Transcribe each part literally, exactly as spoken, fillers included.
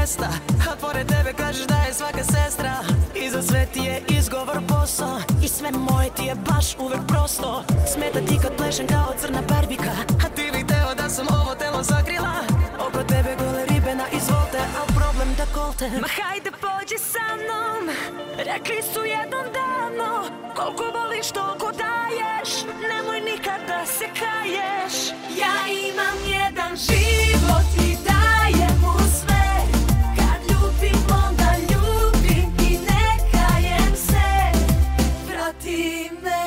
mesta, a pored tebe kažeš da je svaka sestra. I za sve ti je izgovor posao, i sve moje ti je baš uvek prosto. Smeta ti kad plešem kao crna barbika, a ti bi teo da sam ovo telo sakrila. Oko tebe gole ribe na izvolte, al problem da kolte. Ma hajde pođi sa mnom, rekli su jednom davno, koliko voliš toliko daješ, nemoj nikad da se kaješ. Ja imam jedan život i dajem mu sve, kad ljubim onda ljubim i ne kajem se, vrati me.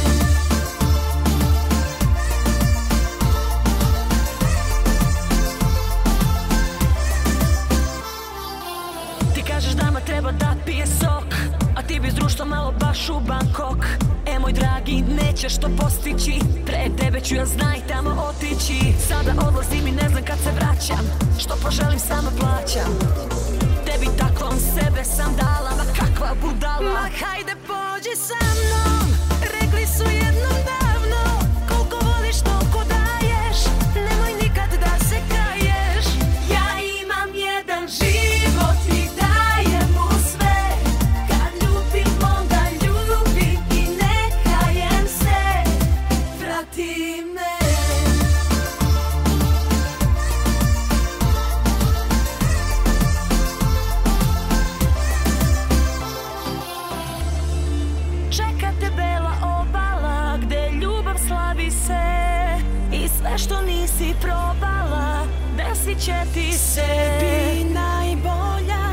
Ti kažeš da ma treba da pije sok, a ti bi s društvom malo baš u Bangkok. E moj dragi, nećeš to postići, pre tebe ću ja znaj tamo otići. Sada odlazim i ne znam kad se vraćam, što poželim sama plaćam. Tebi takvom sebe sam dala, ma kakva budala. Ma hajde pođi sa mnom, rekli su jednom davno, koliko voliš toliko daješ, nemoj nikad da se kaješ. Ja imam jedan život i dajem mu sve, kad ljubim onda ljubim i ne kajem se, vrati me. Čeka te bela obala, gde ljubav slavi se, i sve što nisi probala, desit će ti se. Sebi najbolja